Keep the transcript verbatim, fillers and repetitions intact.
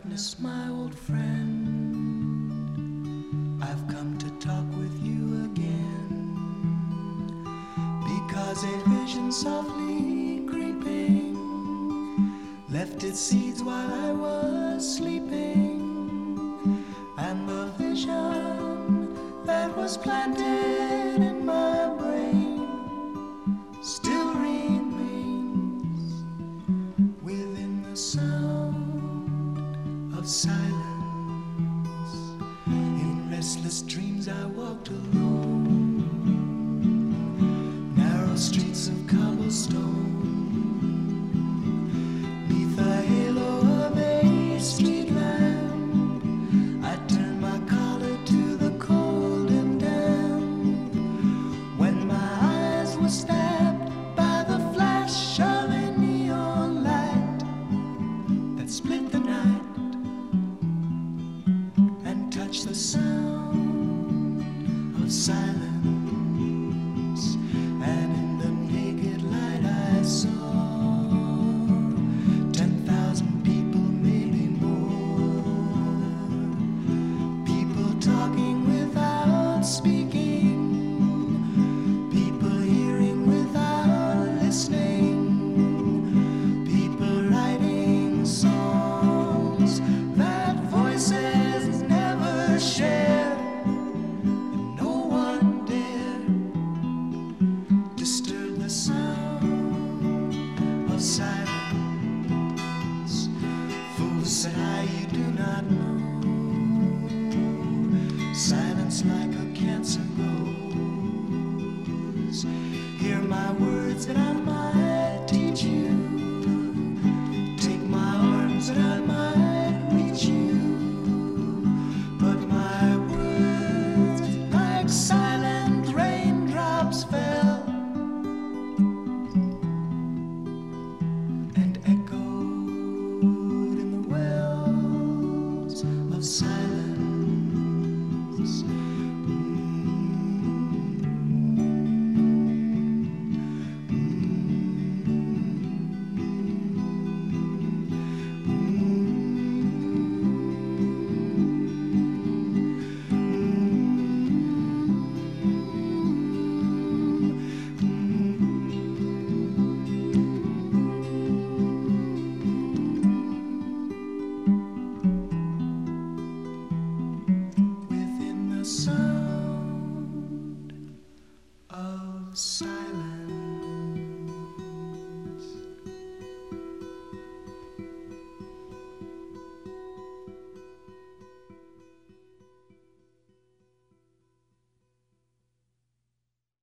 darkness, my old friend, I've come to talk with you again, because a vision softly creeping left its seeds while I was sleeping, and the vision that was planted in my brain still remains within the sound of silence. In restless dreams I walked alone, narrow streets of cobblestone, neath the halo of a street lamp. I turned my collar to the cold and damp, when my eyes were stabbed by the flash of a neon light that split the night and touched the sound of silence. And in the naked light I saw ten thousand people, maybe more, people talking without speaking, people hearing without listening, people writing songs that voices never share, and no one dared disturb the sound of silence. Fools, said I, you do not know, silence like a cancer grows. Hear my words that I might